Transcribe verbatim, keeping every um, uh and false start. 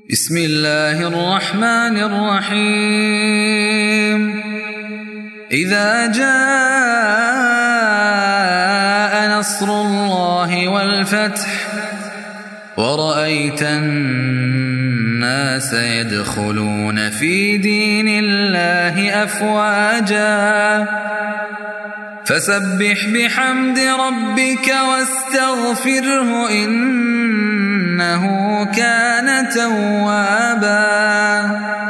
بسم الله الرحمن الرحيم إذا جاء نصر الله والفتح ورأيت الناس يدخلون في دين الله أفواجا فسبح بحمد ربك واستغفره إنه كان توابا.